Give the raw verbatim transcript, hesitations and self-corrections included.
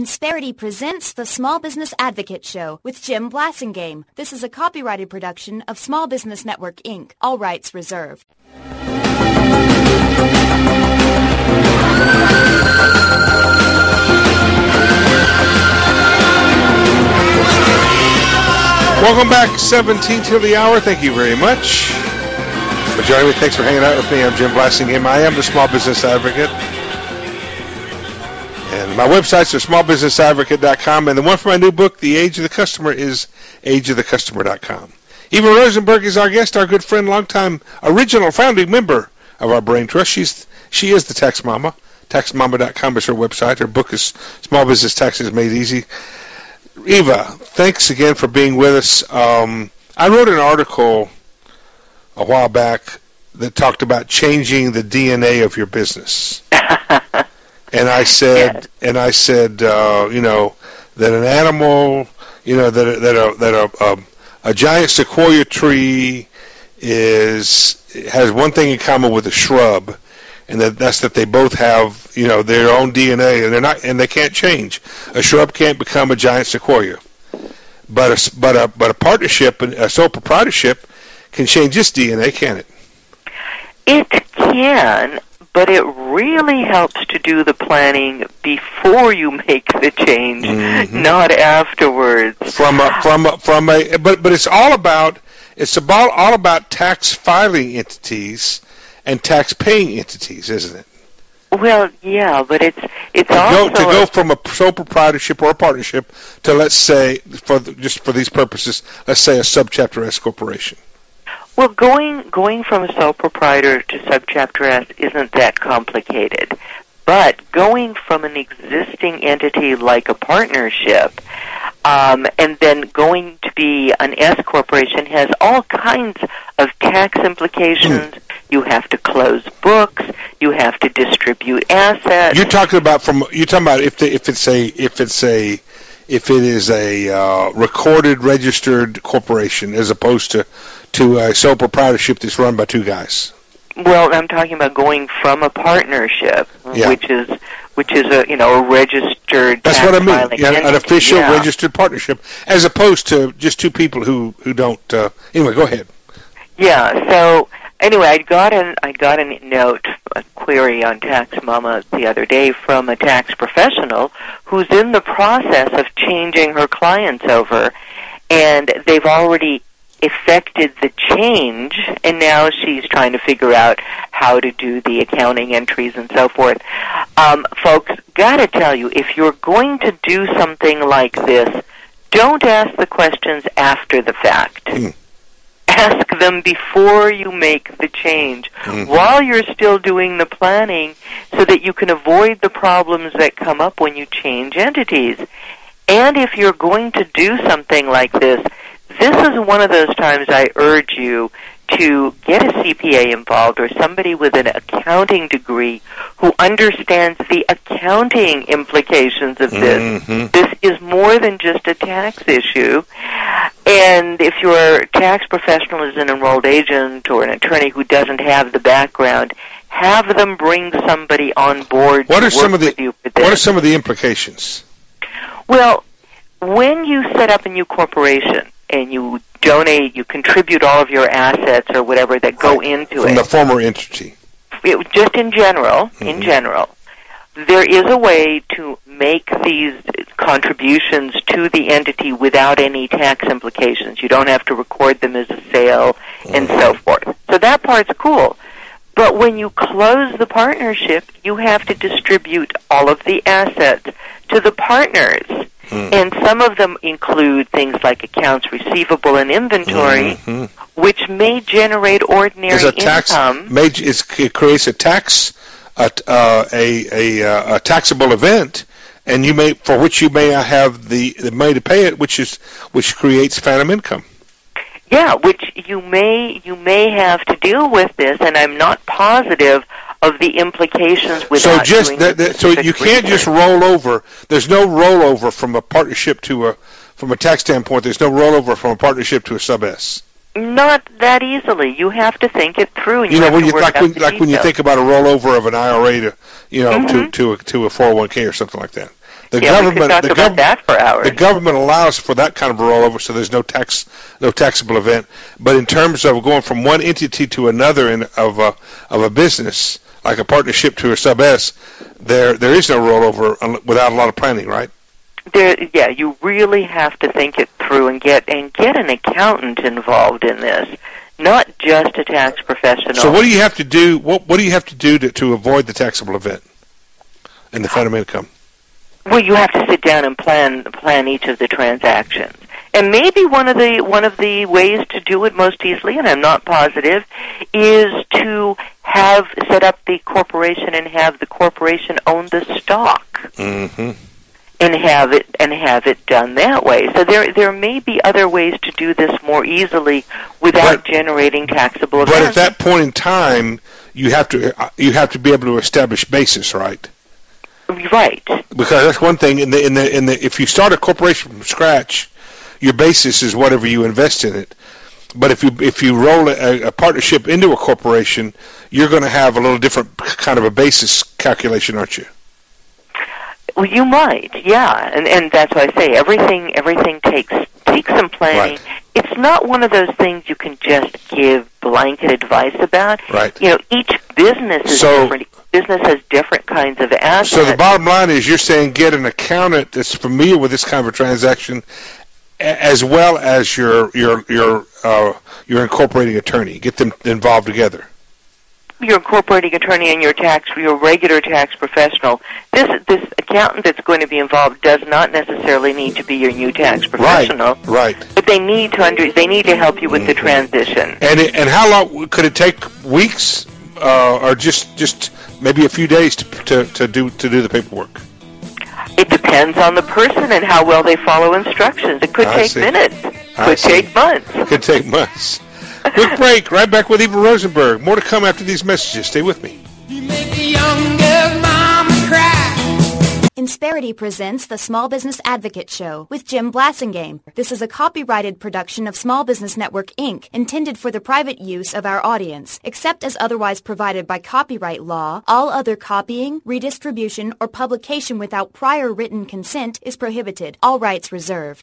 Insperity presents the Small Business Advocate Show with Jim Blasingame. This is a copyrighted production of Small Business Network, Incorporated. All rights reserved. Welcome back, seventeen till the hour. Thank you very much for joining me. Thanks for hanging out with me. I'm Jim Blasingame. I am the Small Business Advocate. And my websites are small business advocate dot com, and the one for my new book, The Age of the Customer, is age of the customer dot com. Eva Rosenberg is our guest, our good friend, longtime original founding member of our Brain Trust. She's She is the Tax Mama. tax mama dot com is her website. Her book is Small Business Taxes Made Easy. Eva, thanks again for being with us. Um, I wrote an article a while back that talked about changing the D N A of your business. And I said, yes. and I said, uh, you know, that an animal, you know, that that a that a, a, a giant sequoia tree is has one thing in common with a shrub, and that that's that they both have, you know, their own D N A, and they're not, and they can't change. A shrub can't become a giant sequoia, but a but a but a partnership, a sole proprietorship, can change its D N A, can it? It can. But it really helps to do the planning before you make the change, mm-hmm. not afterwards. From a, from a, from a, but but it's all about it's about all about tax filing entities and tax paying entities, isn't it? Well, yeah, but it's it's to also go, to go from a sole proprietorship or a partnership to, let's say, for the, just for these purposes, let's say a subchapter S corporation. Well, going going from a sole proprietor to subchapter S isn't that complicated. But going from an existing entity like a partnership um, and then going to be an S corporation has all kinds of tax implications. Mm. You have to close books. You have to distribute assets. You're talking about from you're talking about if the, if it's a if it's a if it is a uh, recorded registered corporation as opposed to to a sole proprietorship that's run by two guys. Well, I'm talking about going from a partnership, yeah. which is which is a you know a registered. That's tax what I mean. filing Yeah, an entity. official yeah. registered partnership, as opposed to just two people who who don't. Uh, anyway, go ahead. Yeah. So anyway, I got an I got a note, a query on Tax Mama the other day from a tax professional who's in the process of changing her clients over, and they've already effected the change, and now she's trying to figure out how to do the accounting entries and so forth. Um, folks, gotta tell you, if you're going to do something like this, don't ask the questions after the fact. Mm. Ask them before you make the change, mm-hmm. while you're still doing the planning, so that you can avoid the problems that come up when you change entities. And if you're going to do something like this, this is one of those times I urge you to get a C P A involved or somebody with an accounting degree who understands the accounting implications of this. Mm-hmm. This is more than just a tax issue. And if your tax professional is an enrolled agent or an attorney who doesn't have the background, have them bring somebody on board what to are work some of the, with you with this. What are some of the implications? Well, when you set up a new corporation, and you donate, you contribute all of your assets or whatever that go right. into From it. From the former entity. It, just in general, mm-hmm. in general, there is a way to make these contributions to the entity without any tax implications. You don't have to record them as a sale mm-hmm. and so forth. So that part's cool. But when you close the partnership, you have to distribute all of the assets to the partners. Mm. And some of them include things like accounts receivable and inventory, mm-hmm. which may generate ordinary a tax, income. May, it creates a tax, a, uh, a, a, a taxable event, and you may for which you may have the, the money to pay it, which is which creates phantom income. Yeah, which you may you may have to deal with this, and I'm not positive of the implications without so just doing that, that, so you can't research. just roll over. There's no rollover from a partnership to a from a tax standpoint. There's no rollover from a partnership to a sub S. Not that easily. You have to think it through. And you, you know have when to you work like out when the like when you details. think about a rollover of an I R A to you know mm-hmm. to to a, to a four oh one K or something like that. The yeah, government, we could talk the about gov- that for hours. The government allows for that kind of a rollover, so there's no tax, no taxable event. But in terms of going from one entity to another in, of a of a business, like a partnership to a sub S, there there is no rollover without a lot of planning, right? There, yeah, you really have to think it through and get and get an accountant involved in this, not just a tax professional. So what do you have to do? What what do you have to do to, to avoid the taxable event in the phantom income? Well, you have to sit down and plan plan each of the transactions. And maybe one of the one of the ways to do it most easily, and I'm not positive, is to have set up the corporation and have the corporation own the stock. Mm-hmm. And have it and have it done that way. So there there may be other ways to do this more easily without but, generating taxable events. But at that events. point in time, you have to you have to be able to establish basis, right? Right. Because that's one thing. In the in the in the if you start a corporation from scratch, your basis is whatever you invest in it. But if you if you roll a, a partnership into a corporation, you're going to have a little different kind of a basis calculation, aren't you? Well, you might, yeah, and and that's why I say everything everything takes takes some planning. Right. It's not one of those things you can just give blanket advice about. Right. You know, each business is so, different. Each business has different kinds of assets. So the bottom line is, you're saying get an accountant that's familiar with this kind of a transaction, as well as your your your uh, your incorporating attorney. Get them involved together. Your incorporating attorney and your tax, your regular tax professional. This this accountant that's going to be involved does not necessarily need to be your new tax professional. Right. Right. But they need to under they need to help you with mm-hmm. the transition. And it, and how long could it take? Weeks, uh, or just just maybe a few days to, to to do to do the paperwork? It depends on the person and how well they follow instructions. It could I take see. minutes. I Could see. take months. Could take months. Quick break. Right back with Eva Rosenberg. More to come after these messages. Stay with me. You make a young girl mama cry. Insperity presents the Small Business Advocate Show with Jim Blasingame. This is a copyrighted production of Small Business Network, Incorporated, intended for the private use of our audience. Except as otherwise provided by copyright law, all other copying, redistribution, or publication without prior written consent is prohibited. All rights reserved.